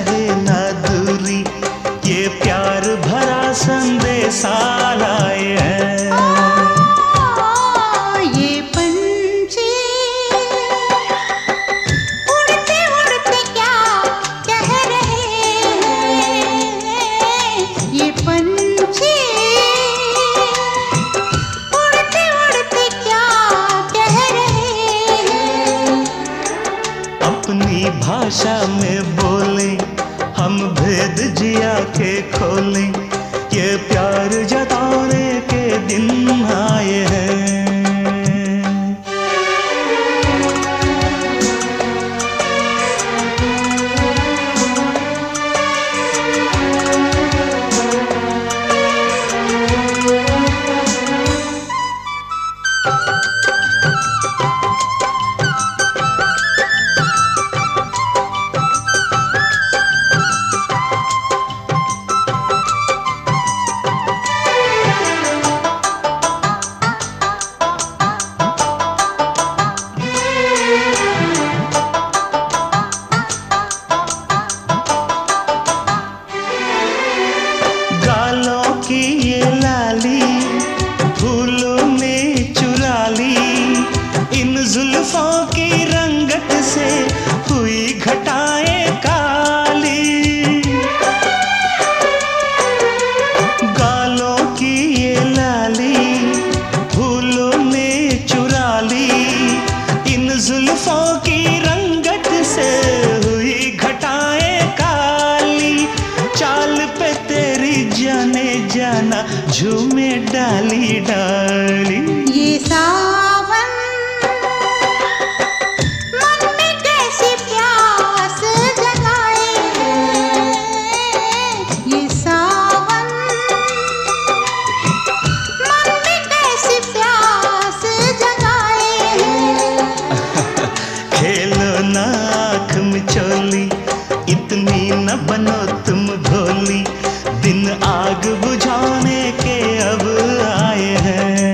रहे ना दूरी, ये प्यार भरा संदेशा लाए हैं। ये पंछी उड़ते उड़ते क्या कह रहे हैं, ये पंछी उड़ते उड़ते क्या कह रहे हैं। अपनी भाषा में बोले हम भेद जिया के खोले, ये प्यार जताने के दिन आए हैं। ये लाली फूलों ने चुरा ली, इन जुल्फों की रंगत से हुई घटाएं काली। गालों की ये लाली फूलों ने चुरा ली, इन जुल्फों की रंगत से हुई घटाएं काली। चाल पे तेरी जाने जाना झूमे डाली डाली। ये सावन मन में कैसी प्यास जगाए है, ये सावन मन में कैसी प्यास जगाए है। खेलो ना आँख मिचोली, इतनी न बनो तुम भोली, दिन आग बुझाने के अब आए हैं।